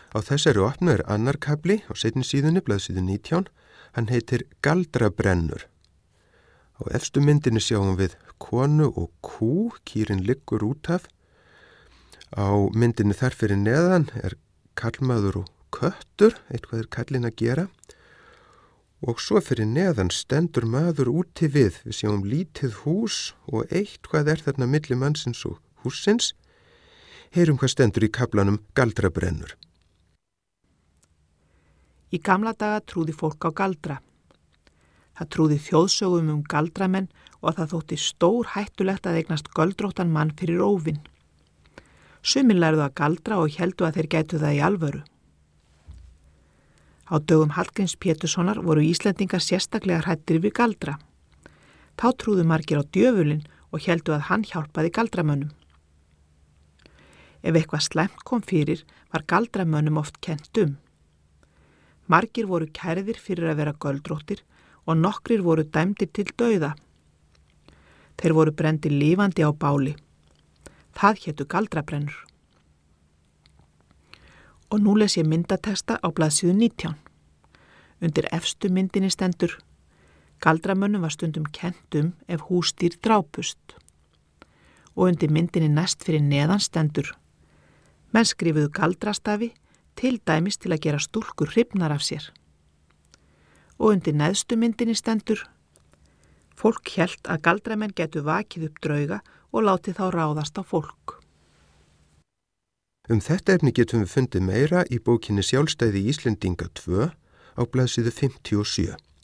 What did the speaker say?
Á þessari opnu annar kafli á seinni síðunni, blaðsíðu 19. Hann heitir Galdrabrennur. Á efstu myndinni sjáum við konu og kú, kýrin liggur út af. Á myndinni þar fyrir neðan karlmaður og köttur, eitthvað kallinn að gera. Og svo fyrir neðan stendur maður úti við sjáum lítið hús og eitthvað þarna milli mannsins og hússins. Heyrum hvað stendur í kaflanum Galdrabrennur. Í gamla daga trúði fólk á galdra. Það trúði þjóðsögum galdramenn og það þótti stór hættulegt að eignast göldróttan mann fyrir óvin. Sumir lærðu að galdra og héldu að þeir gætu það í alvöru. Á dögum Hallgríms Péturssonar voru Íslendingar sérstaklega hræddir við galdra. Þá trúðu margir á djöfulinn og héldu að hann hjálpaði galdramönnum. Ef eitthvað slæmt kom fyrir var galdramönnum oft kennt Margir voru kærðir fyrir að vera göldróttir og nokkrir voru dæmdir til dauða. Þeir voru brenndir lifandi á báli. Það hétu galdrabrennur. Og nú les ég myndatexta á blaðsíðu 19. Undir efstu myndinni stendur: Galdramönnum var stundum kennt ef húsdýr drápust. Og undir myndinni næst fyrir neðan stendur: Menn skrifuðu galdrastafi, til dæmis til að gera stúlkur hrifnar af sér. Og undir neðstu myndinni stendur: Fólk hélt að galdramenn getu vakið upp drauga og látið þá ráðast á fólk. Þetta efni getum við fundið meira í bókinni Sjálfstæði Íslendinga 2 á blaðsíðu 57.